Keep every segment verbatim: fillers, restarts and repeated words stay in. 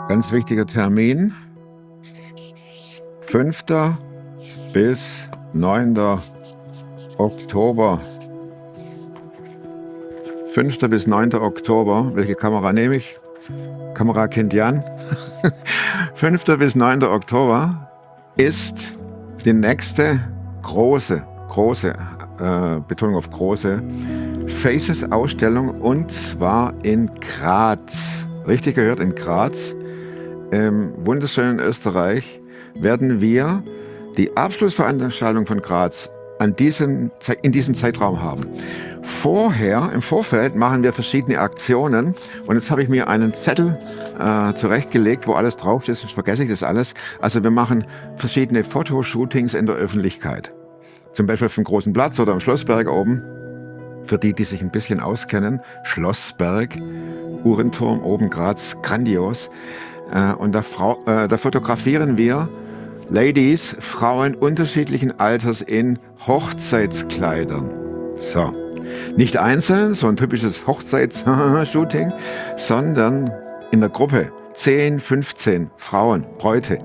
Ganz wichtiger Termin. fünfter bis neunter Oktober. fünfter bis neunter Oktober. Welche Kamera nehme ich? Kamera kennt Jan. fünfter bis neunter Oktober ist die nächste große, große, äh, Betonung auf große, Faces-Ausstellung, und zwar in Graz. Richtig gehört, in Graz. Im wunderschönen Österreich werden wir die Abschlussveranstaltung von Graz an diesem, in diesem Zeitraum haben. Vorher, im Vorfeld, machen wir verschiedene Aktionen, und jetzt habe ich mir einen Zettel äh, zurechtgelegt, wo alles drauf ist, sonst vergesse ich das alles. Also wir machen verschiedene Fotoshootings in der Öffentlichkeit. Zum Beispiel auf dem Großen Platz oder am Schlossberg oben. Für die, die sich ein bisschen auskennen, Schlossberg, Uhrenturm, oben Graz, grandios. Äh, und da, Frau, äh, da fotografieren wir Ladies, Frauen unterschiedlichen Alters in Hochzeitskleidern. So. Nicht einzeln, so ein typisches Hochzeits-Shooting, sondern in der Gruppe. zehn, fünfzehn Frauen, Bräute.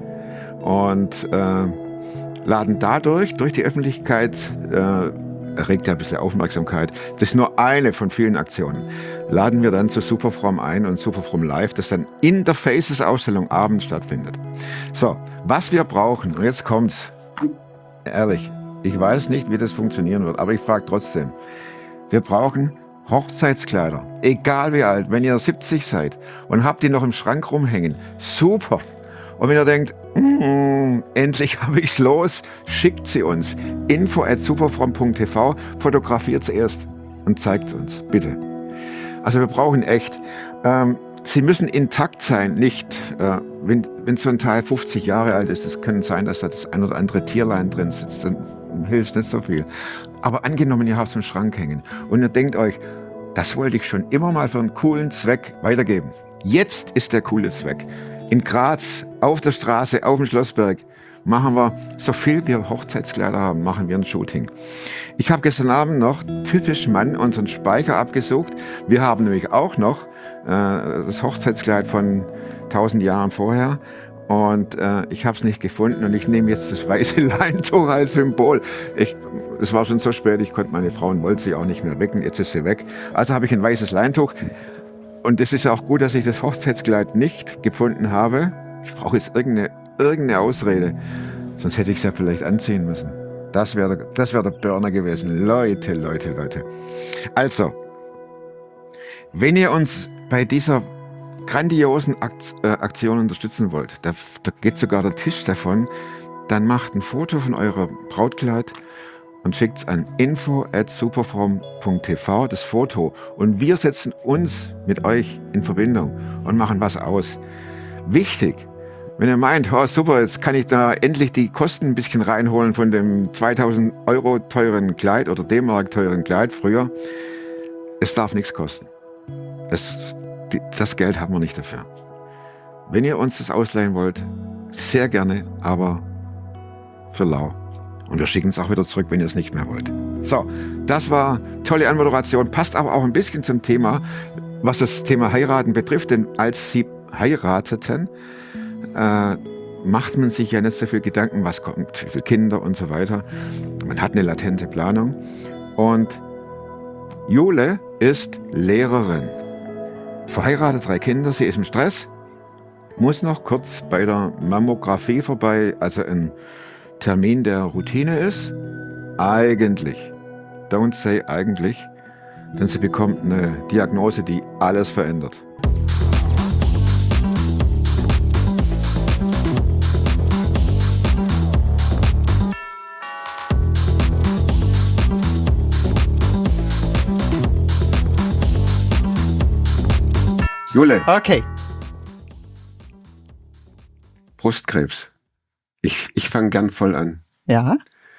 Und äh, laden dadurch, durch die Öffentlichkeit, äh, erregt ja ein bisschen Aufmerksamkeit. Das ist nur eine von vielen Aktionen. Laden wir dann zu Superfrom ein und Superfrom Live, das dann in der Faces-Ausstellung abends stattfindet. So, was wir brauchen, und jetzt kommt's, ehrlich, ich weiß nicht, wie das funktionieren wird, aber ich frage trotzdem. Wir brauchen Hochzeitskleider, egal wie alt. Wenn ihr siebzig seid und habt die noch im Schrank rumhängen, super. Und wenn ihr denkt, mm, endlich habe ich's los, schickt sie uns. info at superfrom punkt t v, fotografiert sie erst und zeigt uns, bitte. Also wir brauchen echt, ähm, sie müssen intakt sein, nicht, äh, wenn, wenn so ein Teil fünfzig Jahre alt ist, es kann sein, dass da das ein oder andere Tierlein drin sitzt, dann hilft nicht so viel. Aber angenommen, ihr habt es im Schrank hängen und ihr denkt euch, das wollte ich schon immer mal für einen coolen Zweck weitergeben. Jetzt ist der coole Zweck. In Graz, auf der Straße, auf dem Schlossberg, machen wir, so viel wir Hochzeitskleider haben, machen wir ein Shooting. Ich habe gestern Abend noch typisch Mann unseren Speicher abgesucht. Wir haben nämlich auch noch äh, das Hochzeitskleid von tausend Jahren vorher. Und äh, ich habe es nicht gefunden, und ich nehme jetzt das weiße Leintuch als Symbol. Ich, es war schon so spät, ich konnte meine Frau und wollte sie auch nicht mehr wecken. Jetzt ist sie weg. Also habe ich ein weißes Leintuch. Und es ist auch gut, dass ich das Hochzeitskleid nicht gefunden habe. Ich brauche jetzt irgendeine, irgendeine Ausrede. Sonst hätte ich es ja vielleicht anziehen müssen. Das wäre der, das wär der Burner gewesen. Leute, Leute, Leute. Also, wenn ihr uns bei dieser grandiosen Akt, äh, Aktion unterstützen wollt, da, da geht sogar der Tisch davon, dann macht ein Foto von eurem Brautkleid und schickt es an info at superfrom punkt t v, das Foto. Und wir setzen uns mit euch in Verbindung und machen was aus. Wichtig, wenn ihr meint, oh super, jetzt kann ich da endlich die Kosten ein bisschen reinholen von dem zweitausend Euro teuren Kleid oder D-Mark teuren Kleid früher, es darf nichts kosten. Das, das Geld haben wir nicht dafür. Wenn ihr uns das ausleihen wollt, sehr gerne, aber für lau. Und wir schicken es auch wieder zurück, wenn ihr es nicht mehr wollt. So, das war tolle Anmoderation, passt aber auch ein bisschen zum Thema, was das Thema Heiraten betrifft. Denn als sie heirateten, äh, macht man sich ja nicht so viel Gedanken, was kommt, wie viele Kinder und so weiter. Man hat eine latente Planung. Und Jule ist Lehrerin. Verheiratet, drei Kinder, sie ist im Stress, muss noch kurz bei der Mammographie vorbei, also ein Termin, der Routine ist. Eigentlich, don't say eigentlich, denn sie bekommt eine Diagnose, die alles verändert. Jule. Okay. Brustkrebs. Ich, ich fange gern voll an. Ja.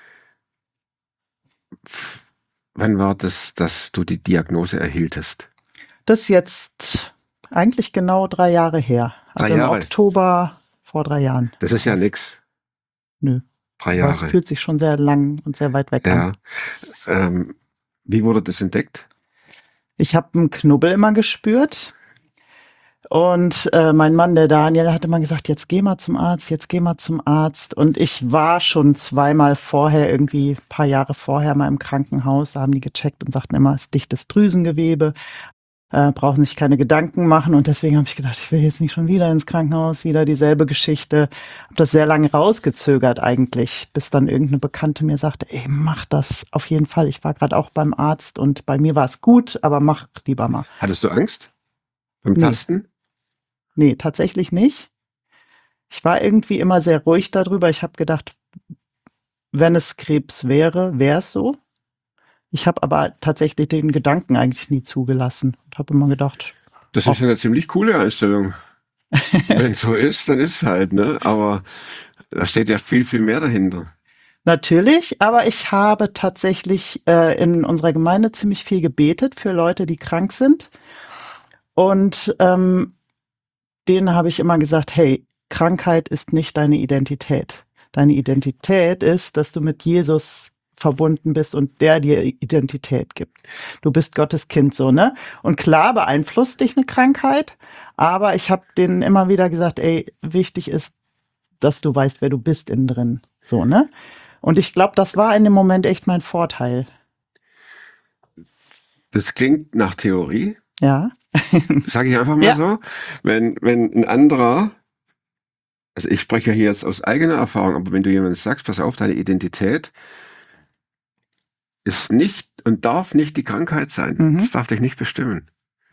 Wann war das, dass du die Diagnose erhieltest? Das ist jetzt eigentlich genau drei Jahre her. Drei Also Jahre? im Oktober vor drei Jahren. Das ist ja nix. Nö. Drei Aber Jahre. es fühlt sich schon sehr lang und sehr weit weg an. Ja. Ähm, wie wurde das entdeckt? Ich habe einen Knubbel immer gespürt Und äh, mein Mann, der Daniel, hatte mal gesagt, jetzt geh mal zum Arzt, jetzt geh mal zum Arzt. Und ich war schon zweimal vorher, irgendwie ein paar Jahre vorher mal im Krankenhaus, da haben die gecheckt und sagten immer, es ist dichtes Drüsengewebe, äh, brauchen sich keine Gedanken machen. Und deswegen habe ich gedacht, ich will jetzt nicht schon wieder ins Krankenhaus, wieder dieselbe Geschichte. Habe das sehr lange rausgezögert eigentlich, bis dann irgendeine Bekannte mir sagte, ey, mach das auf jeden Fall. Ich war gerade auch beim Arzt und bei mir war es gut, aber mach lieber mal. Hattest du Angst beim Nee. Tasten? Nee, tatsächlich nicht. Ich war irgendwie immer sehr ruhig darüber. Ich habe gedacht, wenn es Krebs wäre, wäre es so. Ich habe aber tatsächlich den Gedanken eigentlich nie zugelassen und habe immer gedacht, Das ist ja eine ziemlich coole Einstellung. Wenn es so ist, dann ist es halt, ne? Aber da steht ja viel, viel mehr dahinter. natürlich, aber ich habe tatsächlich äh, in unserer Gemeinde ziemlich viel gebetet für Leute, die krank sind. Und ähm, denen habe ich immer gesagt, hey, Krankheit ist nicht deine Identität. Deine Identität ist, dass du mit Jesus verbunden bist und der dir Identität gibt. Du bist Gottes Kind, so, ne? Und klar beeinflusst dich eine Krankheit, aber ich habe denen immer wieder gesagt, ey, wichtig ist, dass du weißt, wer du bist innen drin, so, ne? Und ich glaube, das war in dem Moment echt mein Vorteil. Das klingt nach Theorie, Ja. sage ich einfach mal Ja. so. Wenn, wenn ein anderer, also ich spreche ja hier jetzt aus eigener Erfahrung, aber wenn du jemandem sagst, pass auf, deine Identität ist nicht und darf nicht die Krankheit sein. Mhm. Das darf dich nicht bestimmen.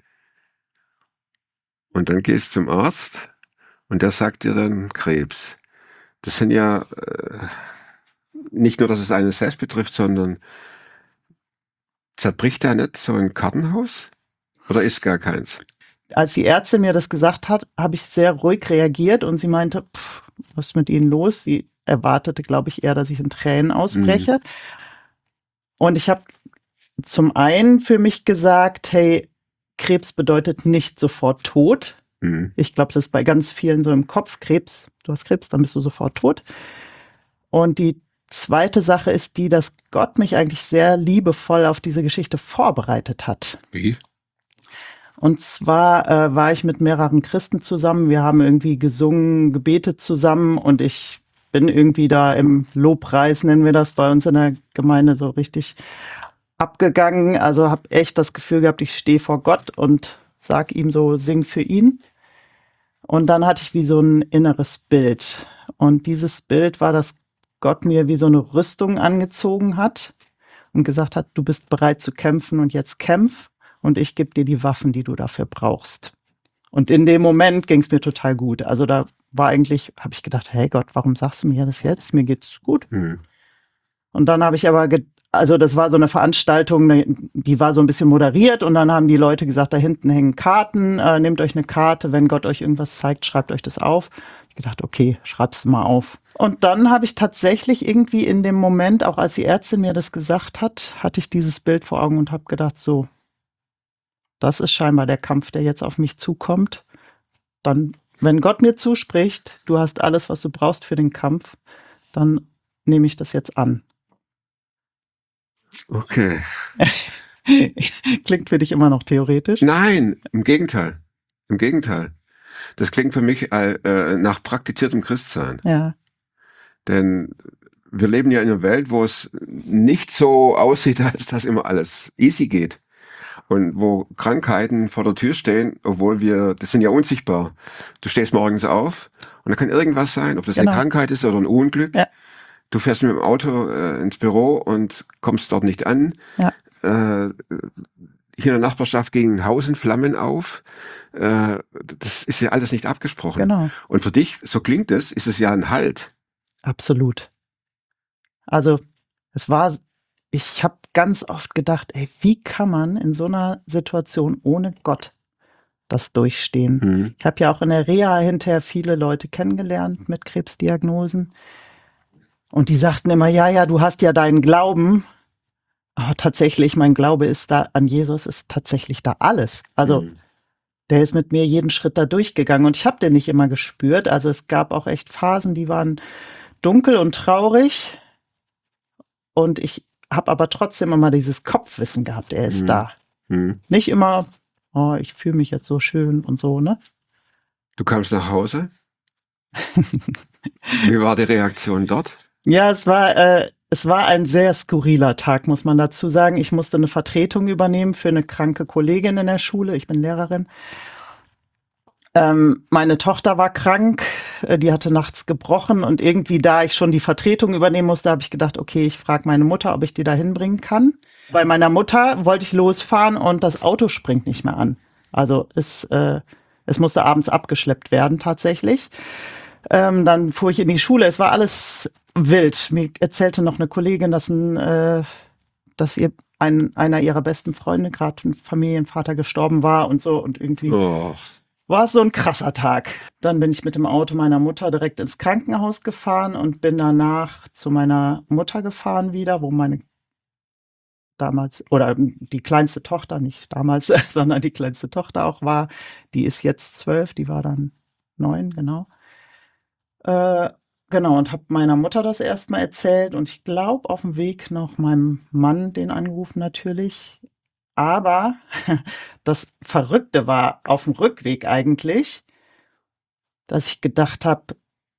Und dann gehst du zum Arzt und der sagt dir dann Krebs. Das sind ja äh, nicht nur, dass es einen selbst betrifft, sondern zerbricht der nicht so ein Kartenhaus? Oder ist gar keins? Als die Ärztin mir das gesagt hat, habe ich sehr ruhig reagiert und sie meinte, pff, was ist mit Ihnen los? Sie erwartete, glaube ich, eher, dass ich in Tränen ausbreche. Mhm. Und ich habe zum einen für mich gesagt, hey, Krebs bedeutet nicht sofort Tod. Mhm. Ich glaube, das ist bei ganz vielen so im Kopf. Krebs, du hast Krebs, dann bist du sofort tot. Und die zweite Sache ist die, dass Gott mich eigentlich sehr liebevoll auf diese Geschichte vorbereitet hat. Wie? Und zwar äh, war ich mit mehreren Christen zusammen. Wir haben irgendwie gesungen, gebetet zusammen und ich bin irgendwie da im Lobpreis, nennen wir das bei uns in der Gemeinde, so richtig abgegangen. Also habe echt das Gefühl gehabt, ich stehe vor Gott und sag ihm so, sing für ihn. Und dann hatte ich wie so ein inneres Bild. Und dieses Bild war, dass Gott mir wie so eine Rüstung angezogen hat und gesagt hat, du bist bereit zu kämpfen und jetzt kämpf. Und ich gebe dir die Waffen, die du dafür brauchst. Und in dem Moment ging es mir total gut. Also da war eigentlich, habe ich gedacht, hey Gott, warum sagst du mir das jetzt? Mir geht's gut. Hm. Und dann habe ich aber, ge- also das war so eine Veranstaltung, die war so ein bisschen moderiert und dann haben die Leute gesagt, da hinten hängen Karten, äh, nehmt euch eine Karte, wenn Gott euch irgendwas zeigt, schreibt euch das auf. Ich gedacht, okay, schreib's mal auf. Und dann habe ich tatsächlich irgendwie in dem Moment, auch als die Ärztin mir das gesagt hat, hatte ich dieses Bild vor Augen und habe gedacht, so, das ist scheinbar der Kampf, der jetzt auf mich zukommt. Dann, wenn Gott mir zuspricht, du hast alles, was du brauchst für den Kampf, dann nehme ich das jetzt an. Okay. Klingt für dich immer noch theoretisch? Nein, im Gegenteil. Im Gegenteil. Das klingt für mich äh, nach praktiziertem Christsein. Ja. Denn wir leben ja in einer Welt, wo es nicht so aussieht, als dass immer alles easy geht. Und wo Krankheiten vor der Tür stehen, obwohl wir, das sind ja unsichtbar. Du stehst morgens auf und da kann irgendwas sein, ob das genau. eine Krankheit ist oder ein Unglück. Ja. Du fährst mit dem Auto äh, ins Büro und kommst dort nicht an. Ja. Äh, hier in der Nachbarschaft ging ein Haus in Flammen auf. Äh, das ist ja alles nicht abgesprochen. Genau. Und für dich, so klingt es, ist es ja ein Halt. Absolut. Also es war... Ich habe ganz oft gedacht, ey, wie kann man in so einer Situation ohne Gott das durchstehen? Mhm. Ich habe ja auch in der Reha hinterher viele Leute kennengelernt mit Krebsdiagnosen. Und die sagten immer, ja, ja, du hast ja deinen Glauben. Aber tatsächlich, mein Glaube ist da, an Jesus ist tatsächlich da alles. Also mhm. der ist mit mir jeden Schritt da durchgegangen. Und ich habe den nicht immer gespürt. Also es gab auch echt Phasen, die waren dunkel und traurig. Und ich habe aber trotzdem immer dieses Kopfwissen gehabt, er ist mhm. da. Mhm. Nicht immer, oh, ich fühle mich jetzt so schön und so, ne? Du kamst nach Hause. Wie war die Reaktion dort? Ja, es war, äh, es war ein sehr skurriler Tag, muss man dazu sagen. Ich musste eine Vertretung übernehmen für eine kranke Kollegin in der Schule. Ich bin Lehrerin. Ähm, meine Tochter war krank, äh, die hatte nachts gebrochen und irgendwie, da ich schon die Vertretung übernehmen musste, habe ich gedacht, okay, ich frage meine Mutter, ob ich die da hinbringen kann. Bei meiner Mutter wollte ich losfahren und das Auto springt nicht mehr an. Also es, äh, es musste abends abgeschleppt werden tatsächlich. Ähm, dann fuhr ich in die Schule, es war alles wild. Mir erzählte noch eine Kollegin, dass, ein, äh, dass ihr ein, einer ihrer besten Freunde, gerade ein Familienvater, gestorben war und so und irgendwie... Oh. War es so ein krasser Tag. Dann bin ich mit dem Auto meiner Mutter direkt ins Krankenhaus gefahren und bin danach zu meiner Mutter gefahren wieder, wo meine damals, oder die kleinste Tochter, nicht damals, sondern die kleinste Tochter auch war. Die ist jetzt zwölf, die war dann neun, genau. Äh, genau, und habe meiner Mutter das erstmal erzählt und ich glaube auf dem Weg noch meinem Mann den angerufen natürlich. Aber das Verrückte war auf dem Rückweg eigentlich, dass ich gedacht habe,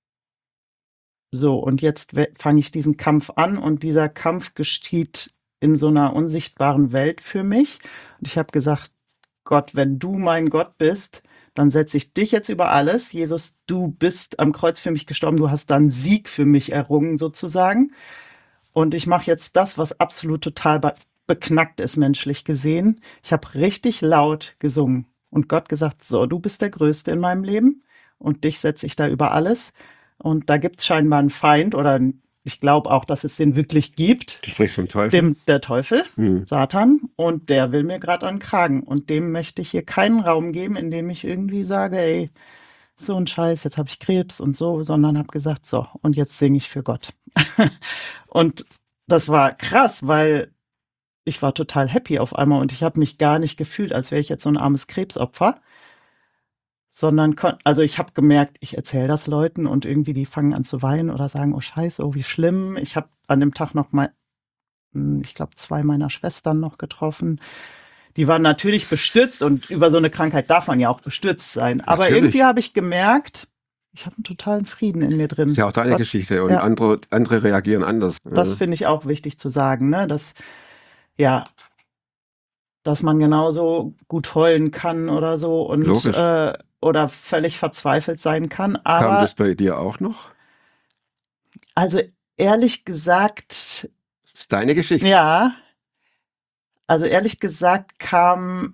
so, und jetzt fange ich diesen Kampf an und dieser Kampf geschieht in so einer unsichtbaren Welt für mich. Und ich habe gesagt, Gott, wenn du mein Gott bist, dann setze ich dich jetzt über alles. Jesus, du bist am Kreuz für mich gestorben, du hast dann Sieg für mich errungen sozusagen. Und ich mache jetzt das, was absolut total be beknackt ist, menschlich gesehen. Ich habe richtig laut gesungen und Gott gesagt, so, du bist der Größte in meinem Leben und dich setze ich da über alles. Und da gibt es scheinbar einen Feind oder ich glaube auch, dass es den wirklich gibt. Du sprichst vom Teufel? Dem, der Teufel, hm. Satan. Und der will mir gerade an den Kragen. Und dem möchte ich hier keinen Raum geben, indem ich irgendwie sage, ey, so ein Scheiß, jetzt habe ich Krebs und so, sondern habe gesagt, so, und jetzt singe ich für Gott. Und das war krass, weil ich war total happy auf einmal und ich habe mich gar nicht gefühlt, als wäre ich jetzt so ein armes Krebsopfer. Sondern, also ich habe gemerkt, ich erzähle das Leuten und irgendwie die fangen an zu weinen oder sagen, oh Scheiße, oh wie schlimm. Ich habe an dem Tag noch mal, ich glaube, zwei meiner Schwestern noch getroffen. Die waren natürlich bestürzt und über so eine Krankheit darf man ja auch bestürzt sein. Aber Natürlich. irgendwie habe ich gemerkt, ich habe einen totalen Frieden in mir drin. Das ist ja auch deine Gott, Geschichte und ja. andere, andere reagieren anders. Das Ja. finde ich auch wichtig zu sagen, ne? Dass, ja, dass man genauso gut heulen kann oder so und Logisch. äh, oder völlig verzweifelt sein kann. Aber Kam das bei dir auch noch? also ehrlich gesagt, Das ist deine Geschichte. ja, also ehrlich gesagt kam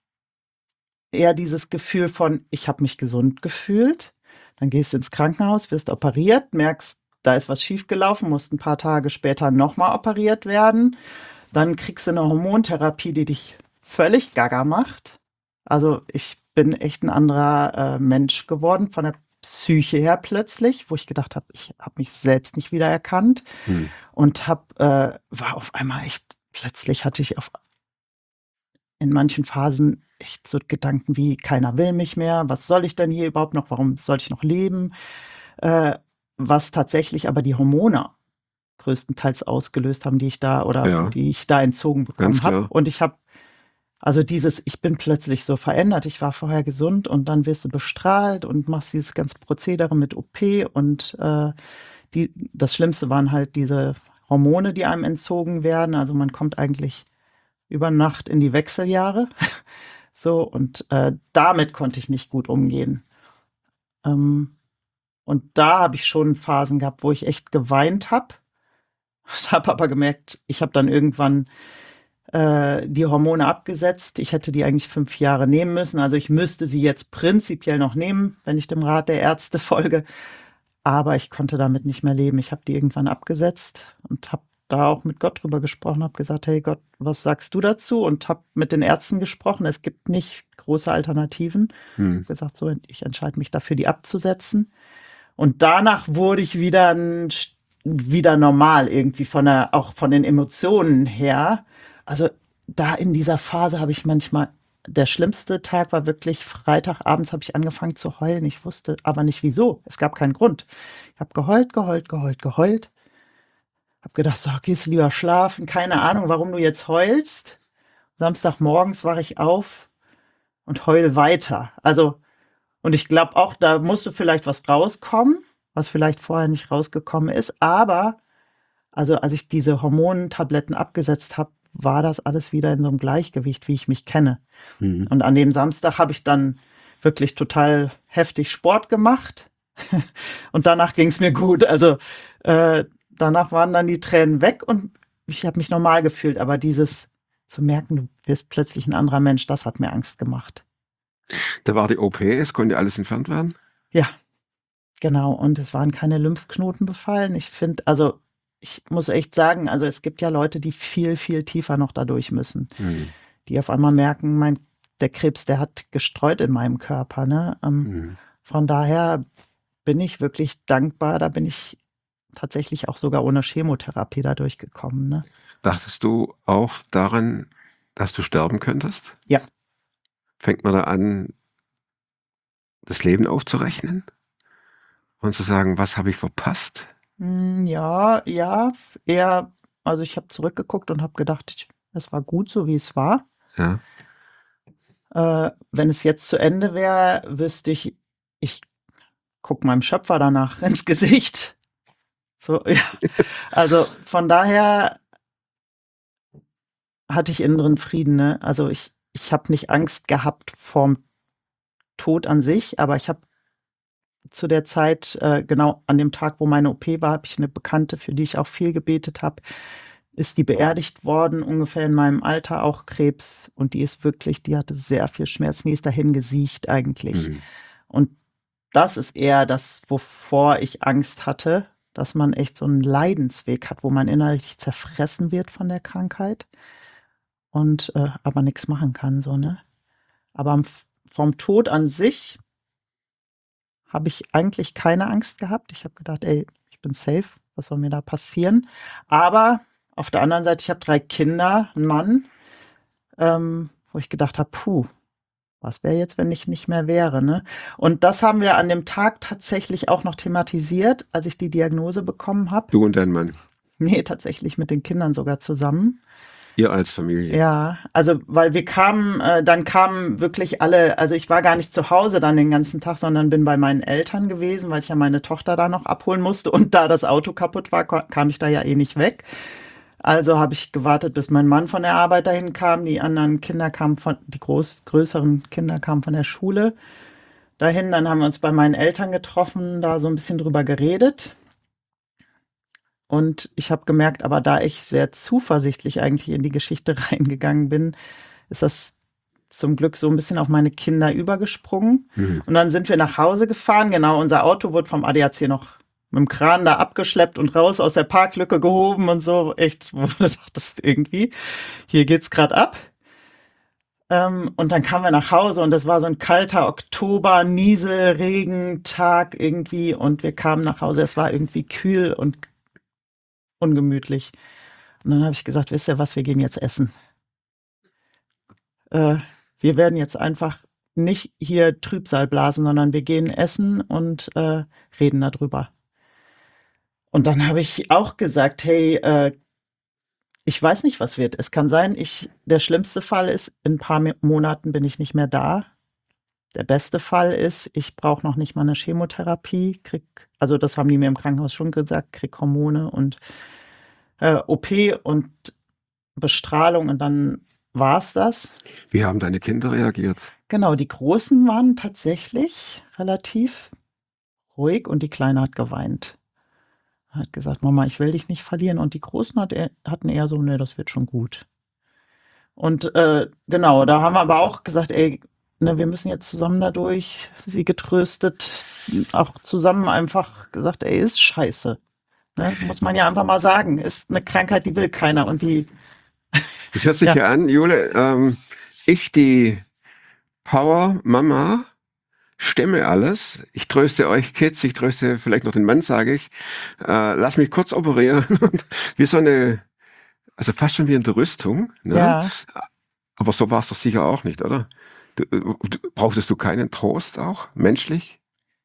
eher dieses Gefühl von, ich habe mich gesund gefühlt. Dann gehst du ins Krankenhaus, wirst operiert, merkst, da ist was schiefgelaufen, musst ein paar Tage später nochmal operiert werden. Dann kriegst du eine Hormontherapie, die dich völlig gaga macht. Also ich bin echt ein anderer äh, Mensch geworden, von der Psyche her plötzlich, wo ich gedacht habe, ich habe mich selbst nicht wiedererkannt Hm. und hab, äh, war auf einmal echt, plötzlich hatte ich auf, in manchen Phasen echt so Gedanken wie, keiner will mich mehr, was soll ich denn hier überhaupt noch, warum soll ich noch leben? Äh, was tatsächlich aber die Hormone größtenteils ausgelöst haben, die ich da oder Ja. die ich da entzogen bekommen Ganz klar. habe. Und ich habe also dieses, ich bin plötzlich so verändert. Ich war vorher gesund und dann wirst du bestrahlt und machst dieses ganze Prozedere mit O P und äh, die, das Schlimmste waren halt diese Hormone, die einem entzogen werden. Also man kommt eigentlich über Nacht in die Wechseljahre. So, und äh, damit konnte ich nicht gut umgehen. Ähm, und da habe ich schon Phasen gehabt, wo ich echt geweint habe. Ich habe aber gemerkt, ich habe dann irgendwann äh, die Hormone abgesetzt. Ich hätte die eigentlich fünf Jahre nehmen müssen. Also ich müsste sie jetzt prinzipiell noch nehmen, wenn ich dem Rat der Ärzte folge. Aber ich konnte damit nicht mehr leben. Ich habe die irgendwann abgesetzt und habe da auch mit Gott drüber gesprochen, habe gesagt, hey Gott, was sagst du dazu? Und habe mit den Ärzten gesprochen. Es gibt nicht große Alternativen. Hm. Hab gesagt, so, ich entscheide mich dafür, die abzusetzen. Und danach wurde ich wieder ein wieder normal irgendwie von der, auch von den Emotionen her. Also da in dieser Phase habe ich manchmal, der schlimmste Tag war wirklich Freitagabends habe ich angefangen zu heulen. Ich wusste aber nicht wieso. Es gab keinen Grund. Ich habe geheult, geheult, geheult, geheult. Habe gedacht, so, gehst du lieber schlafen. Keine Ahnung, warum du jetzt heulst. Samstagmorgens wache ich auf und heul weiter. Also, Und ich glaube auch, da musste vielleicht was rauskommen, was vielleicht vorher nicht rausgekommen ist. Aber, also als ich diese Hormontabletten abgesetzt habe, war das alles wieder in so einem Gleichgewicht, wie ich mich kenne. Mhm. Und an dem Samstag habe ich dann wirklich total heftig Sport gemacht. Und danach ging es mir gut. Also äh, danach waren dann die Tränen weg und ich habe mich normal gefühlt. Aber dieses zu merken, du wirst plötzlich ein anderer Mensch, das hat mir Angst gemacht. Da war die O P, es konnte alles entfernt werden. Ja, genau. Und es waren keine Lymphknoten befallen. Ich finde, also ich muss echt sagen, also es gibt ja Leute, die viel, viel tiefer noch dadurch müssen. Mhm. Die auf einmal merken, mein, der Krebs, der hat gestreut in meinem Körper. Ne? Ähm, Mhm. Von daher bin ich wirklich dankbar. Da bin ich tatsächlich auch sogar ohne Chemotherapie da durchgekommen. Ne? Dachtest du auch daran, dass du sterben könntest? Ja. Fängt man da an, das Leben aufzurechnen und zu sagen, was habe ich verpasst? Hm, Ja, ja, eher, also ich habe zurückgeguckt und habe gedacht, ich- es war gut so, wie es war. Ja. Äh, wenn es jetzt zu Ende wäre, wüsste ich, ich gucke meinem Schöpfer danach ins Gesicht. So, ja. Also von daher hatte ich inneren Frieden. Ne? Also ich, ich habe nicht Angst gehabt vorm Tod an sich, aber ich habe zu der Zeit, äh, genau an dem Tag, wo meine O P war, habe ich eine Bekannte, für die ich auch viel gebetet habe, ist die beerdigt worden, ungefähr in meinem Alter, auch Krebs. Und die ist wirklich, die hatte sehr viel Schmerzen, die ist dahin gesiecht eigentlich. Mhm. Und das ist eher das, wovor ich Angst hatte, dass man echt so einen Leidensweg hat, wo man innerlich zerfressen wird von der Krankheit und äh, aber nichts machen kann, so, ne? Aber am, F- vom Tod an sich habe ich eigentlich keine Angst gehabt. Ich habe gedacht, ey, ich bin safe, was soll mir da passieren? Aber auf der anderen Seite, ich habe drei Kinder, einen Mann, ähm, wo ich gedacht habe, puh, was wäre jetzt, wenn ich nicht mehr wäre, ne? Und das haben wir an dem Tag tatsächlich auch noch thematisiert, als ich die Diagnose bekommen habe. Du und dein Mann, Nee, tatsächlich mit den Kindern sogar zusammen. ihr als Familie. Ja, also weil wir kamen, äh, dann kamen wirklich alle, also ich war gar nicht zu Hause dann den ganzen Tag, sondern bin bei meinen Eltern gewesen, weil ich ja meine Tochter da noch abholen musste und da das Auto kaputt war, ko- kam ich da ja eh nicht weg. Also habe ich gewartet, bis mein Mann von der Arbeit dahin kam, die anderen Kinder kamen von, die groß, größeren Kinder kamen von der Schule dahin, dann haben wir uns bei meinen Eltern getroffen, da so ein bisschen drüber geredet. Und ich habe gemerkt, aber da ich sehr zuversichtlich eigentlich in die Geschichte reingegangen bin, ist das zum Glück so ein bisschen auf meine Kinder übergesprungen. Mhm. Und dann sind wir nach Hause gefahren. Genau, unser Auto wurde vom A D A C noch mit dem Kran da abgeschleppt und raus aus der Parklücke gehoben und so. Echt, wo du dachtest irgendwie, hier geht's gerade ab. Ähm, und dann kamen wir nach Hause und das war so ein kalter Oktober, Nieselregentag irgendwie. Und wir kamen nach Hause, es war irgendwie kühl und ungemütlich. Und dann habe ich gesagt, wisst ihr was, wir gehen jetzt essen. Äh, wir werden jetzt einfach nicht hier Trübsal blasen, sondern wir gehen essen und äh, reden darüber. Und dann habe ich auch gesagt, hey, äh, ich weiß nicht, was wird. Es kann sein, ich, der schlimmste Fall ist, in ein paar Mi- Monaten bin ich nicht mehr da. Der beste Fall ist, ich brauche noch nicht mal eine Chemotherapie, krieg, also das haben die mir im Krankenhaus schon gesagt, krieg Hormone und äh, O P und Bestrahlung und dann war's das. Wie haben deine Kinder reagiert? Genau, die Großen waren tatsächlich relativ ruhig und die Kleine hat geweint. Hat gesagt, Mama, ich will dich nicht verlieren. Und die Großen hat eher, hatten eher so, ne, das wird schon gut. Und äh, genau, da haben wir aber auch gesagt, ey, ne, wir müssen jetzt zusammen dadurch, sie getröstet, auch zusammen einfach gesagt, ey, ist scheiße. Ne? Muss man ja einfach mal sagen. Ist eine Krankheit, die will keiner. Und die, Das hört sich Ja. ja an, Jule, ähm, ich die Power-Mama, stemme alles. Ich tröste euch Kids, ich tröste vielleicht noch den Mann, sage ich. Äh, lass mich kurz operieren. Wie so eine, also fast schon wie eine Rüstung. Ne? ja, Aber so war es doch sicher auch nicht, oder? Du, du, brauchtest du keinen Trost auch, menschlich?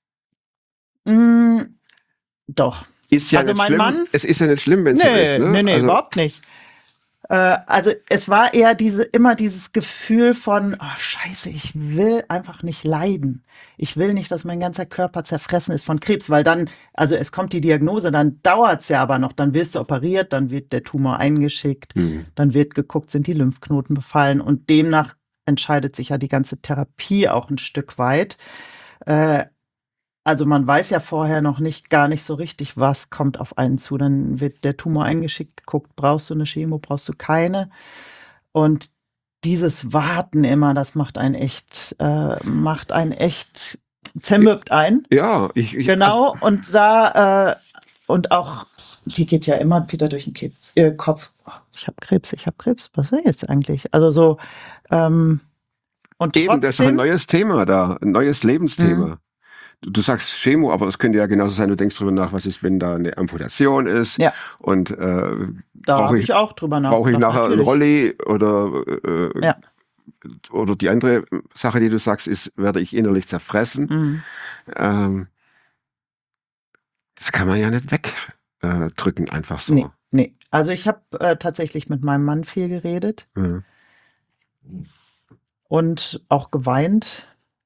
mh, doch. Ist ja Also nicht mein schlimm. Mann, Es ist ja nicht schlimm, wenn es so ist. nee, Ne? nee, nee, Also, überhaupt nicht. Äh, also es war eher diese, immer dieses Gefühl von, oh, scheiße, ich will einfach nicht leiden. Ich will nicht, dass mein ganzer Körper zerfressen ist von Krebs, weil dann, also es kommt die Diagnose, dann dauert es ja aber noch, dann wirst du operiert, dann wird der Tumor eingeschickt, Hm. dann wird geguckt, sind die Lymphknoten befallen und demnach entscheidet sich ja die ganze Therapie auch ein Stück weit. Äh, Also man weiß ja vorher noch nicht, gar nicht so richtig, was kommt auf einen zu. Dann wird der Tumor eingeschickt, geguckt, brauchst du eine Chemo, brauchst du keine. Und dieses Warten immer, das macht einen echt, äh, macht einen echt, zermürbt einen. Ja, ich, ich Genau, und da, äh, und auch, sie geht ja immer wieder durch den Ke äh, Kopf. Oh, ich habe Krebs, ich habe Krebs, was ist jetzt eigentlich? Also so, ähm, und eben, das ist doch ein trotzdem, neues Thema da, ein neues Lebensthema. Mhm. Du, du sagst Chemo, aber das könnte ja genauso sein, du denkst drüber nach, was ist, wenn da eine Amputation ist ja, und äh, da brauche habe ich, ich auch drüber brauche ich nachgedacht, nachher einen natürlich. Rolli oder, äh, Ja. oder die andere Sache, die du sagst, ist, werde ich innerlich zerfressen. Mhm. Ähm, das kann man ja nicht wegdrücken, einfach so. Nee, nee. Also ich habe äh, tatsächlich mit meinem Mann viel geredet Mhm. und auch geweint.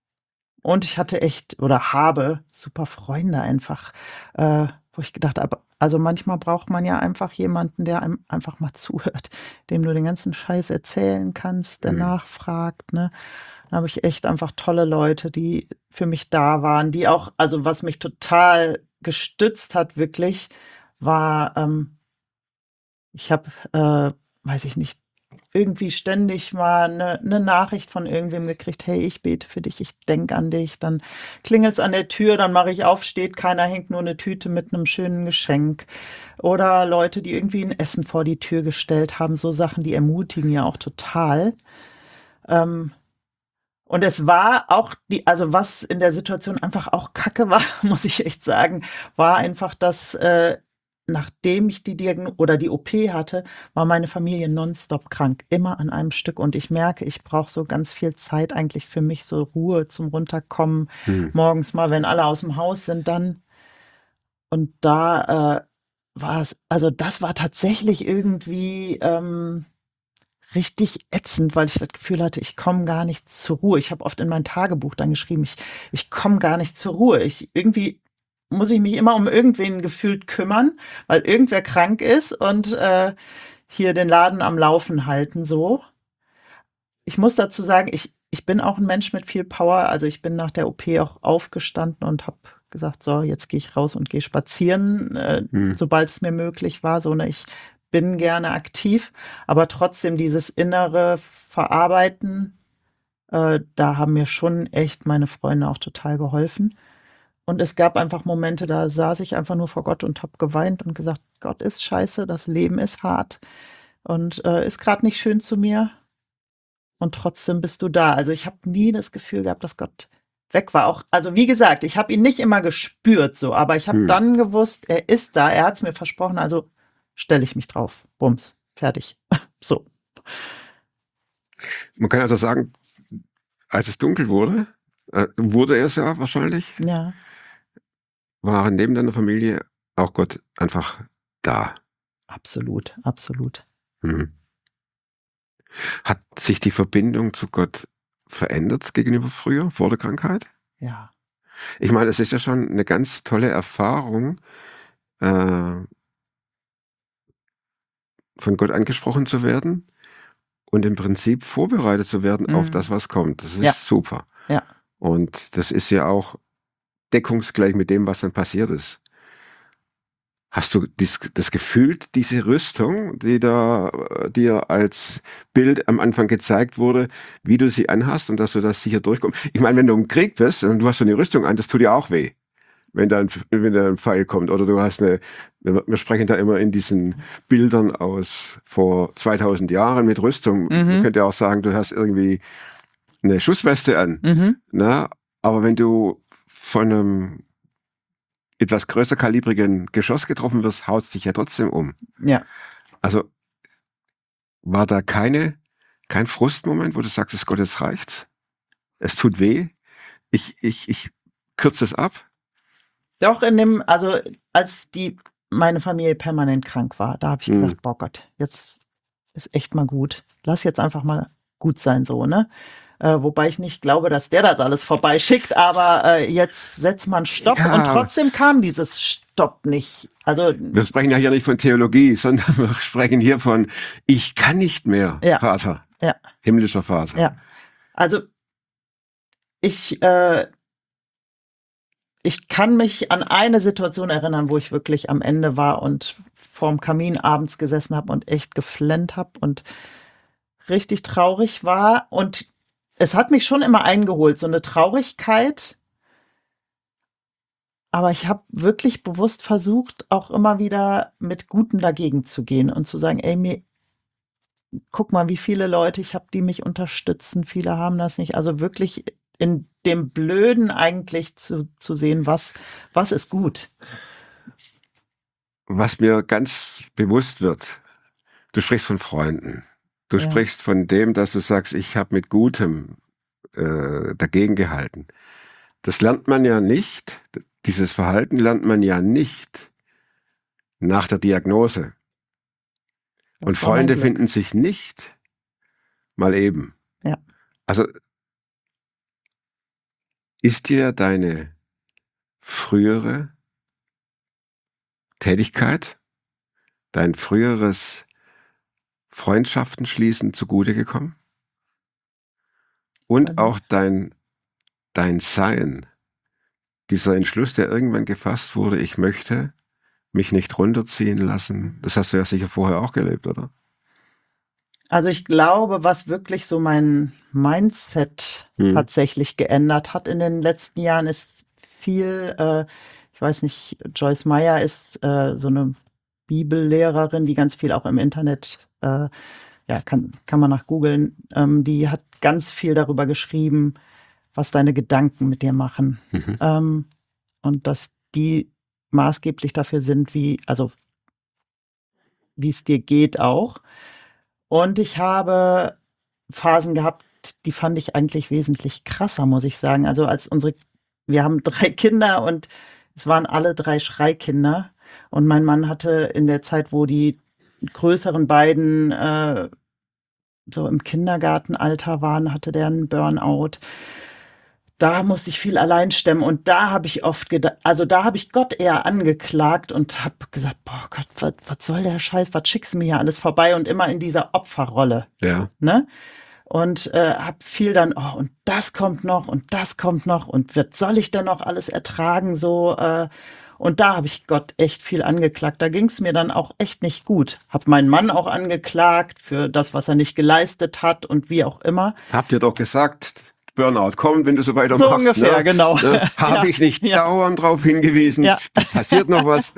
Und ich hatte echt oder habe super Freunde einfach, äh, wo ich gedacht habe, also manchmal braucht man ja einfach jemanden, der einem einfach mal zuhört, dem du den ganzen Scheiß erzählen kannst, der Mhm. nachfragt, ne? Da habe ich echt einfach tolle Leute, die für mich da waren, die auch, also was mich total gestützt hat, wirklich, war, ähm, ich habe, äh, weiß ich nicht, irgendwie ständig mal eine 'ne Nachricht von irgendwem gekriegt: „Hey, ich bete für dich, ich denke an dich.“ Dann klingelt's an der Tür, dann mache ich auf, steht keiner, hängt nur eine Tüte mit einem schönen Geschenk. Oder Leute, die irgendwie ein Essen vor die Tür gestellt haben, so Sachen, die ermutigen ja auch total. Ähm, und es war auch die, also, was in der Situation einfach auch Kacke war, muss ich echt sagen, war einfach, dass, äh, nachdem ich die Diagno oder die O P hatte, war meine Familie nonstop krank, immer an einem Stück. Und ich merke, ich brauche so ganz viel Zeit eigentlich für mich, so Ruhe zum Runterkommen. Mhm. Morgens mal, wenn alle aus'm Haus sind, dann. Und da, äh, war es, also, das war tatsächlich irgendwie, ähm richtig ätzend, weil ich das Gefühl hatte, ich komme gar nicht zur Ruhe. Ich habe oft in mein Tagebuch dann geschrieben, ich ich komme gar nicht zur Ruhe. Ich irgendwie muss ich mich immer um irgendwen gefühlt kümmern, weil irgendwer krank ist und, äh, hier den Laden am Laufen halten so. Ich muss dazu sagen, ich ich bin auch 'n Mensch mit viel Power. Also, ich bin nach der O P auch aufgestanden und habe gesagt: „So, jetzt gehe ich raus und gehe spazieren“, äh, Mhm. sobald es mir möglich war, so, ne? Ich bin gerne aktiv, aber trotzdem dieses innere Verarbeiten, äh, da haben mir schon echt meine Freunde auch total geholfen. Und es gab einfach Momente, da saß ich einfach nur vor Gott und habe geweint und gesagt: „Gott ist scheiße, das Leben ist hart und, äh, ist grad nicht schön zu mir und trotzdem bist du da.“ Also, ich habe nie das Gefühl gehabt, dass Gott weg war. Auch, also, wie gesagt, ich habe ihn nicht immer gespürt so, aber ich habe Mhm. dann gewusst, er ist da, er hat's mir versprochen, also stelle ich mich drauf. Bums, fertig. So. Man kann also sagen, als es dunkel wurde, äh, wurde es ja wahrscheinlich, Ja, war neben deiner Familie auch Gott einfach da. absolut, absolut. Mhm. Hat sich die Verbindung zu Gott verändert gegenüber früher, vor der Krankheit? Ja. Ich meine, es ist ja schon eine ganz tolle Erfahrung, äh, von Gott angesprochen zu werden und im Prinzip vorbereitet zu werden auf das, Mhm. was kommt. Das Ja, ist super. ja. Und das ist ja auch deckungsgleich mit dem, was dann passiert ist. Hast du dies das Gefühl, diese Rüstung, die da äh, dir als Bild am Anfang gezeigt wurde, wie du sie anhast und dass du da sicher durchkommst? Ich meine, wenn du im Krieg bist und du hast so eine Rüstung an, das tut dir auch weh, wenn da 'n Pf wenn da 'n Pfeil kommt oder du hast eine. Wir wir sprechen da immer in diesen Bildern aus vor zweitausend Jahren mit Rüstung. Man Mhm, könnte ja auch sagen, du hast irgendwie eine Schussweste an, mhm. ne? Aber wenn du von einem etwas größer kalibrigen Geschoss getroffen wirst, haut's dich ja trotzdem um. Ja. Also, war da keine kein Frustmoment, wo du sagtest: „Gott, jetzt reicht's. Es tut weh. Ich ich ich kürze es ab?“ Doch in dem, also, als die meine Familie permanent krank war, da habe ich Mhm. gesagt: „Boah Gott, jetzt ist echt mal gut. Lass jetzt einfach mal gut sein, so, ne? Äh, wobei ich nicht glaube, dass der das alles vorbeischickt, aber äh, jetzt setzt man Stopp Ja, und trotzdem kam dieses Stopp nicht. Also, wir sprechen ja hier nicht von Theologie, sondern wir sprechen hier von, ich kann nicht mehr, ja, Vater, ja, himmlischer Vater. ja. Also, ich, äh, ich kann mich an eine Situation erinnern, wo ich wirklich am Ende war und vorm Kamin abends gesessen habe und echt geflennt habe und richtig traurig war. Und es hat mich schon immer eingeholt, so eine Traurigkeit. Aber ich habe wirklich bewusst versucht, auch immer wieder mit Gutem dagegen zu gehen und zu sagen, ey, mir, guck mal, wie viele Leute ich habe, die mich unterstützen. Viele haben das nicht. Also wirklich in dem Blöden eigentlich zu, zu sehen, was, was ist gut. Was mir ganz bewusst wird, du sprichst von Freunden. Du Ja. sprichst von dem, dass du sagst, ich habe mit Gutem äh, dagegen gehalten. Das lernt man ja nicht, dieses Verhalten lernt man ja nicht nach der Diagnose. Das Und war mein Freunde Glück. finden sich nicht mal eben. Ja. Also ist dir deine frühere Tätigkeit, dein früheres Freundschaften schließen zugute gekommen? Und auch dein, dein Sein, dieser Entschluss, der irgendwann gefasst wurde, ich möchte mich nicht runterziehen lassen. Das hast du ja sicher vorher auch gelebt, oder? Also ich glaube, was wirklich so mein Mindset Hm. tatsächlich geändert hat in den letzten Jahren, ist viel, äh, ich weiß nicht, Joyce Meyer ist äh, so eine Bibellehrerin, die ganz viel auch im Internet, äh, ja, kann, kann man nach googeln, ähm, die hat ganz viel darüber geschrieben, was deine Gedanken mit dir machen. Mhm. Ähm, und dass die maßgeblich dafür sind, wie, also wie es dir geht auch. Und ich habe Phasen gehabt, die fand ich eigentlich wesentlich krasser, muss ich sagen. Also als unsere, wir haben drei Kinder und es waren alle drei Schreikinder. Und mein Mann hatte in der Zeit, wo die größeren beiden äh, so im Kindergartenalter waren, hatte der einen Burnout. Da musste ich viel allein stemmen und da habe ich oft gedacht, also da habe ich Gott eher angeklagt und habe gesagt, boah Gott, was, was soll der Scheiß, was schickst du mir hier alles vorbei und immer in dieser Opferrolle, Ja. ne? Und äh, habe viel dann, oh, und das kommt noch und das kommt noch und was soll ich denn noch alles ertragen so, äh, und da habe ich Gott echt viel angeklagt. Da ging es mir dann auch echt nicht gut. Habe meinen Mann auch angeklagt für das, was er nicht geleistet hat und wie auch immer. Habt ihr doch gesagt, Burnout kommt, wenn du so weitermachst. So ungefähr, ne? genau. Ne? Habe Ja, ich nicht ja. dauernd darauf hingewiesen, Ja. passiert noch was.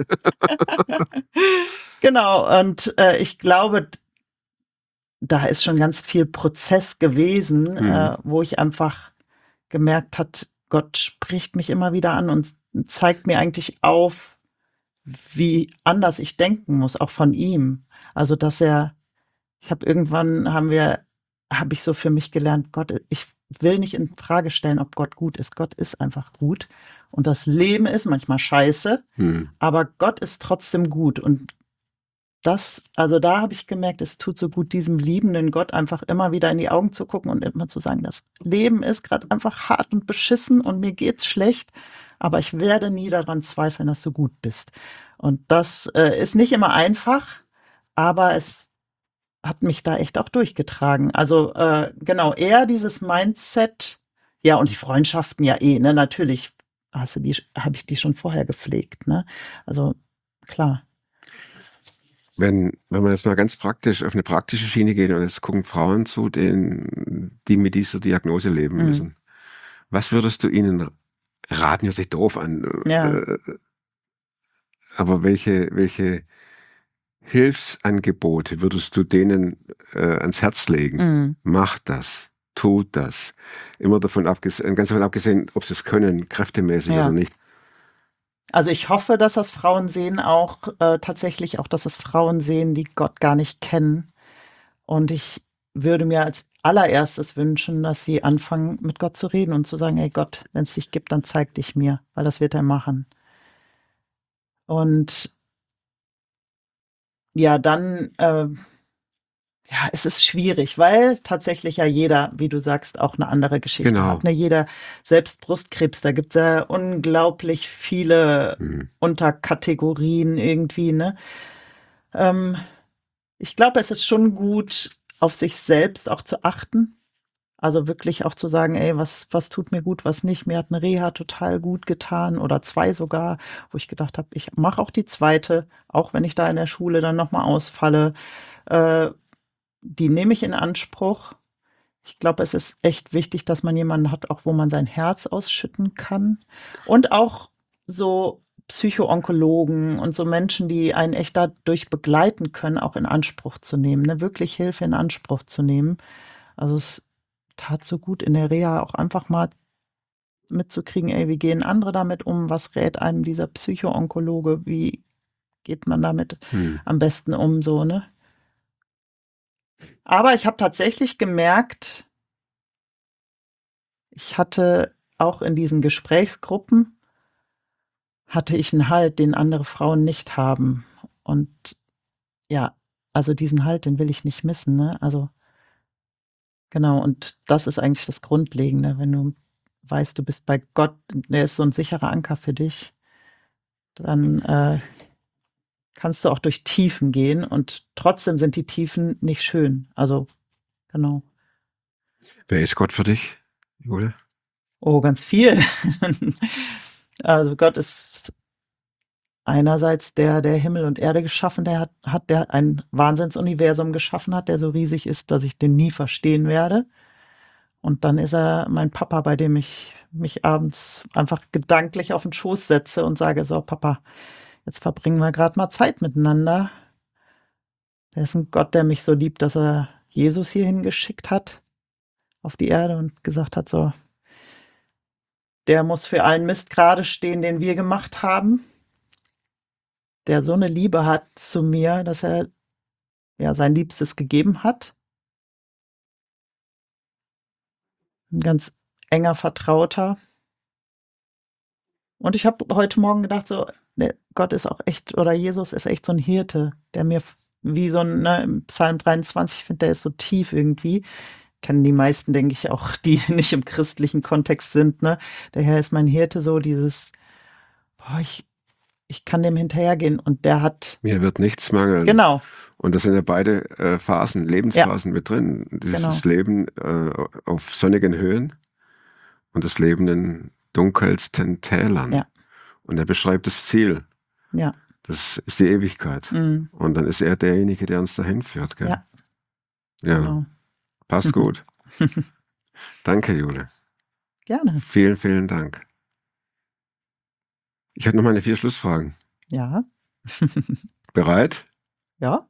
Genau, und äh, ich glaube, da ist schon ganz viel Prozess gewesen, Mhm. äh, wo ich einfach gemerkt hat, Gott spricht mich immer wieder an und zeigt mir eigentlich auf, wie anders ich denken muss, auch von ihm. Also, dass er, ich habe irgendwann haben wir, habe ich so für mich gelernt, Gott, ich will nicht in Frage stellen, ob Gott gut ist. Gott ist einfach gut. Und das Leben ist manchmal scheiße, Mhm. aber Gott ist trotzdem gut. Und das, also da habe ich gemerkt, es tut so gut, diesem liebenden Gott einfach immer wieder in die Augen zu gucken und immer zu sagen, das Leben ist gerade einfach hart und beschissen und mir geht's schlecht, aber ich werde nie daran zweifeln, dass du gut bist. Und das äh, ist nicht immer einfach, aber es hat mich da echt auch durchgetragen. Also äh, genau, eher dieses Mindset, ja, und die Freundschaften ja eh, ne, natürlich hast du die, habe ich die schon vorher gepflegt, ne? Also klar. Wenn, wenn man jetzt mal ganz praktisch auf eine praktische Schiene geht und jetzt gucken Frauen zu, denen, die mit dieser Diagnose leben Mhm. müssen. Was würdest du ihnen raten? Hört sich doof an. Ja. Äh, aber welche, welche Hilfsangebote würdest du denen äh, ans Herz legen? Mhm. Macht das, tut das. Immer davon abgesehen, ganz davon abgesehen, ob sie es können, kräftemäßig Ja. oder nicht. Also ich hoffe, dass das Frauen sehen auch, äh, tatsächlich auch, dass es Frauen sehen, die Gott gar nicht kennen. Und ich würde mir als allererstes wünschen, dass sie anfangen, mit Gott zu reden und zu sagen, ey Gott, wenn es dich gibt, dann zeig dich mir, weil das wird er machen. Und ja, dann, äh, Ja, es ist schwierig, weil tatsächlich ja jeder, wie du sagst, auch eine andere Geschichte Genau. hat. Ne? Jeder, selbst Brustkrebs, da gibt es ja unglaublich viele Hm. Unterkategorien irgendwie. Ne? Ähm, ich glaube, es ist schon gut, auf sich selbst auch zu achten. Also wirklich auch zu sagen, ey, was, was tut mir gut, was nicht. Mir hat eine Reha total gut getan oder zwei sogar, wo ich gedacht habe, ich mache auch die zweite, auch wenn ich da in der Schule dann nochmal ausfalle. Äh, die nehme ich in Anspruch. Ich glaube, es ist echt wichtig, dass man jemanden hat, auch wo man sein Herz ausschütten kann. Und auch so Psychoonkologen und so Menschen, die einen echt dadurch begleiten können, auch in Anspruch zu nehmen, ne? Wirklich Hilfe in Anspruch zu nehmen. Also es tat so gut in der Reha auch einfach mal mitzukriegen, ey, wie gehen andere damit um? Was rät einem dieser Psychoonkologe? Wie geht man damit Hm. am besten um, so, ne? Aber ich habe tatsächlich gemerkt, ich hatte auch in diesen Gesprächsgruppen hatte ich einen Halt, den andere Frauen nicht haben. Und ja, also diesen Halt, den will ich nicht missen, ne? Also genau, und das ist eigentlich das Grundlegende, wenn du weißt, du bist bei Gott, der ist so ein sicherer Anker für dich, dann, äh, kannst du auch durch Tiefen gehen und trotzdem sind die Tiefen nicht schön. Also, genau. Wer ist Gott für dich, Jule? Oh, ganz viel. Also, Gott ist einerseits der, der Himmel und Erde geschaffen, der hat hat der ein Wahnsinnsuniversum geschaffen hat, der so riesig ist, dass ich den nie verstehen werde. Und dann ist er mein Papa, bei dem ich mich abends einfach gedanklich auf den Schoß setze und sage: „So, Papa, jetzt verbringen wir grad mal Zeit miteinander.“ Der ist 'n Gott, der mich so liebt, dass er Jesus hierhin geschickt hat auf die Erde und gesagt hat: „So, der muss für allen Mist gerade stehen, den wir gemacht haben.“ Der so 'ne Liebe hat zu mir, dass er, ja, sein Liebstes gegeben hat. 'N ganz enger Vertrauter. Und ich habe heute Morgen gedacht so, ne, Gott ist auch echt oder Jesus ist echt so 'n Hirte, der mir f wie so 'n, ne, im Psalm dreiundzwanzig, ich finde, der ist so tief irgendwie. Kennen die meisten, denke ich, auch, die nicht im christlichen Kontext sind, ne? Der Herr ist mein Hirte, so dieses: „Boah, ich ich kann dem hinterhergehen“ und der hat Mir wird nichts mangeln. genau, Und das sind ja beide äh, Phasen, ja, Lebensphasen mit drin. genau, Dieses Leben äh, auf sonnigen Höhen und das Leben in dunkelsten Tälern. ja, Und er beschreibt das Ziel. ja, Das ist die Ewigkeit. mhm, Und dann ist er derjenige, der uns dahin führt. Gell? ja, Ja, genau. passt gut. Danke, Jule. Gerne. Vielen, vielen Dank. Ich habe noch meine vier Schlussfragen. Ja, Bereit? ja,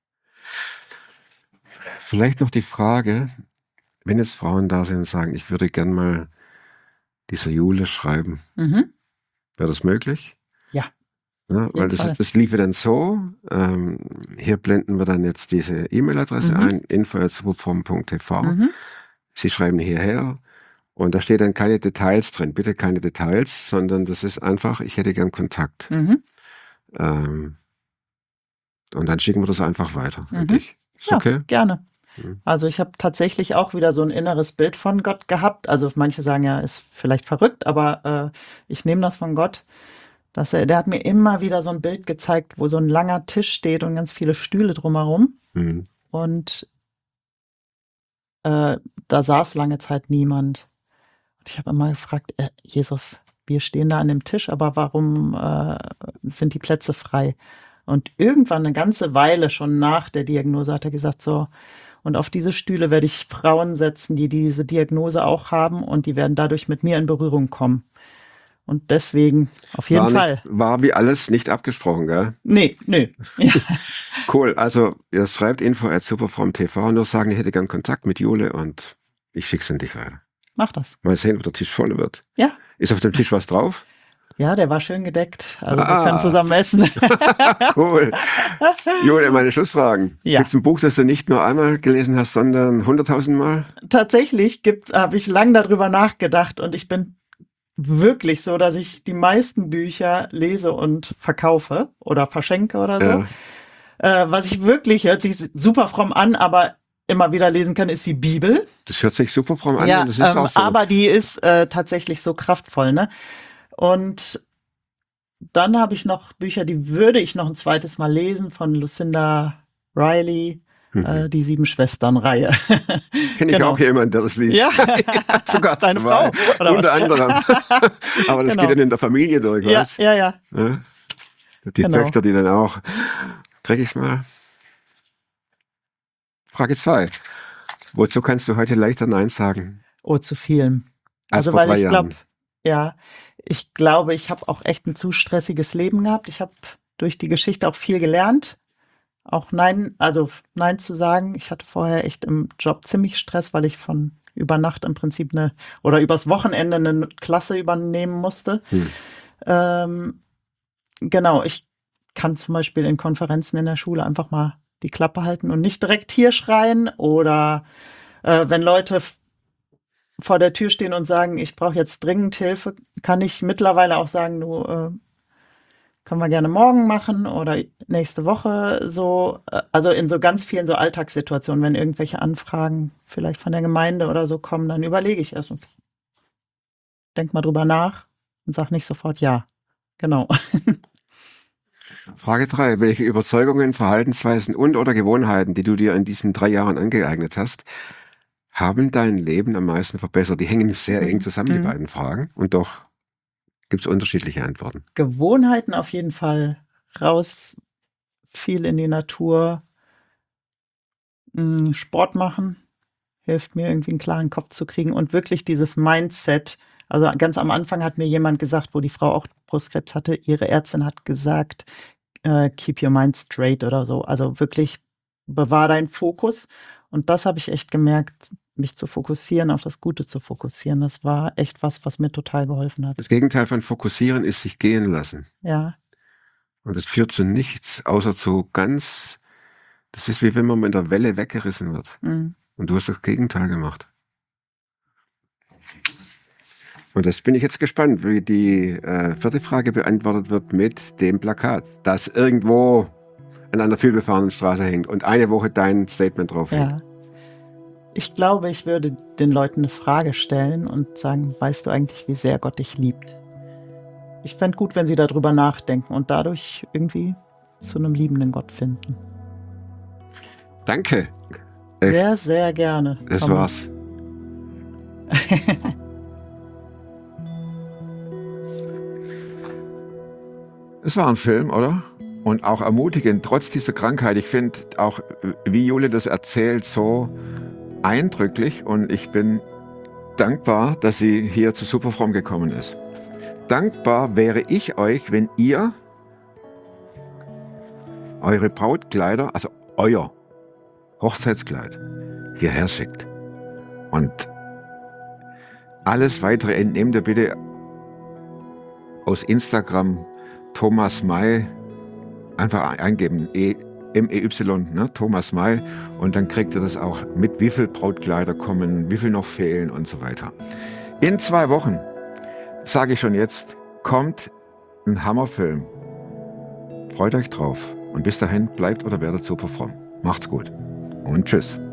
Vielleicht noch die Frage, wenn jetzt Frauen da sind und sagen, ich würde gern mal dieser Jule schreiben. mhm, Wäre das möglich? ja, Ja, auf weil jeden das, Fall. ist- das liefe dann so, ähm, hier blenden wir dann jetzt diese E-Mail-Adresse Mhm, ein, info at superform punkt t v. mhm, Sie schreiben hierher und da steht dann keine Details drin, bitte keine Details, sondern das ist einfach, ich hätte gern Kontakt. mhm, Ähm, und dann schicken wir das einfach weiter an mhm. dich. Ist Ja, okay? gerne. Mhm. Also, ich habe tatsächlich auch wieder so 'n inneres Bild von Gott gehabt. Also, manche sagen ja, ist vielleicht verrückt, aber, äh, ich nehme das von Gott, dass er der hat mir immer wieder so 'n Bild gezeigt, wo so 'n langer Tisch steht und ganz viele Stühle drumherum. Mhm. Und, äh, da saß lange Zeit niemand. Und ich habe immer gefragt: „Äh, Jesus, wir stehen da an dem Tisch, aber warum, äh, sind die Plätze frei?“ Und irgendwann 'ne ganze Weile schon nach der Diagnose hat er gesagt: „So, und auf diese Stühle werde ich Frauen setzen, die diese Diagnose auch haben und die werden dadurch mit mir in Berührung kommen.“ Und deswegen auf jeden War nicht, Fall. war wie alles nicht abgesprochen, gell? Ne, nö. Ja, Cool, also ihr schreibt info at superform punkt t v, nur sagen, ich hätte gern Kontakt mit Jule und ich schick's an dich weiter. mach das. Mal sehen, ob der Tisch voll wird. Ja. Ist auf dem Tisch was drauf? Ja, der war schön gedeckt. Also, wir können Ah, zusammen essen. cool. Jule, meine Schlussfragen. Ja. Gibt's ein Buch, das du nicht nur einmal gelesen hast, sondern hunderttausend Mal? Tatsächlich gibt's habe ich lang darüber nachgedacht und ich bin wirklich so, dass ich die meisten Bücher lese und verkaufe oder verschenke oder so. Ja. Äh, was ich wirklich, hört sich super fromm an, aber immer wieder lesen kann, ist die Bibel. Das hört sich super fromm an Ja, und das ist ähm, auch so. aber die ist äh, tatsächlich so kraftvoll, ne? Und dann habe ich noch Bücher, die würde ich noch ein zweites Mal lesen, von Lucinda Riley, Mhm. äh, die Sieben-Schwestern-Reihe. Kenne ich genau. auch jemanden, der das liest. Ja, Sogar deine zwei. Frau, oder Unter was? anderem. Aber das Genau. geht dann in der Familie durch, Ja, was? ja, ja. Ja? Die Genau. Töchter, die dann auch. Krieg ich's mal? Frage zwei. Wozu kannst du heute leichter Nein sagen? Oh, zu vielen. Als Also, vor weil drei ich glaube, Jahren. ja, ich glaube, ich habe auch echt ein zu stressiges Leben gehabt. Ich habe durch die Geschichte auch viel gelernt. Auch Nein, also Nein zu sagen. Ich hatte vorher echt im Job ziemlich Stress, weil ich von über Nacht im Prinzip eine oder übers Wochenende eine Klasse übernehmen musste. Hm. Ähm, genau, ich kann zum Beispiel in Konferenzen in der Schule einfach mal die Klappe halten und nicht direkt hier schreien oder äh, wenn Leute f- vor der Tür stehen und sagen, ich brauche jetzt dringend Hilfe, kann ich mittlerweile auch sagen, du äh, können wir gerne morgen machen oder nächste Woche so. äh, Also in so ganz vielen so Alltagssituationen, wenn irgendwelche Anfragen vielleicht von der Gemeinde oder so kommen, dann überlege ich erst und denk mal drüber nach und sag nicht sofort ja. Genau. Frage drei. Welche Überzeugungen, Verhaltensweisen und oder Gewohnheiten, die du dir in diesen drei Jahren angeeignet hast, haben dein Leben am meisten verbessert? Die hängen sehr eng zusammen, die Mhm. beiden Fragen. Und doch gibt es unterschiedliche Antworten. Gewohnheiten auf jeden Fall. Raus, viel in die Natur. Mm, Sport machen hilft mir irgendwie einen klaren Kopf zu kriegen und wirklich dieses Mindset. Also ganz am Anfang hat mir jemand gesagt, wo die Frau auch Brustkrebs hatte, ihre Ärztin hat gesagt, äh, keep your mind straight oder so. Also wirklich bewahr deinen Fokus. Und das habe ich echt gemerkt, mich zu fokussieren, auf das Gute zu fokussieren. Das war echt was, was mir total geholfen hat. Das Gegenteil von fokussieren ist sich gehen lassen. Ja, Und das führt zu nichts, außer zu ganz, das ist wie wenn man mit der Welle weggerissen wird. mm. Und du hast das Gegenteil gemacht. Und das bin ich jetzt gespannt, wie die äh, vierte Frage beantwortet wird mit dem Plakat, das irgendwo an einer vielbefahrenen Straße hängt und eine Woche dein Statement drauf hängt. Ja. Ich glaube, ich würde den Leuten eine Frage stellen und sagen, weißt du eigentlich, wie sehr Gott dich liebt? Ich fände gut, wenn sie darüber nachdenken und dadurch irgendwie zu einem liebenden Gott finden. Danke. Echt. Sehr, sehr gerne. Das Tommy. war's. Es war ein Film, oder? Und auch ermutigend, trotz dieser Krankheit. Ich finde auch, wie Jule das erzählt, so eindrücklich. Und ich bin dankbar, dass sie hier zu Superfromm gekommen ist. Dankbar wäre ich euch, wenn ihr eure Brautkleider, also euer Hochzeitskleid, hierher schickt. Und alles Weitere entnehmt ihr bitte aus Instagram Thomas May, einfach eingeben, E, M E Y, ne, Thomas May, und dann kriegt ihr das auch mit, wie viele Brautkleider kommen, wie viel noch fehlen und so weiter. In zwei Wochen, sage ich schon jetzt, kommt ein Hammerfilm. Freut euch drauf und bis dahin bleibt oder werdet super fromm. Macht's gut und tschüss.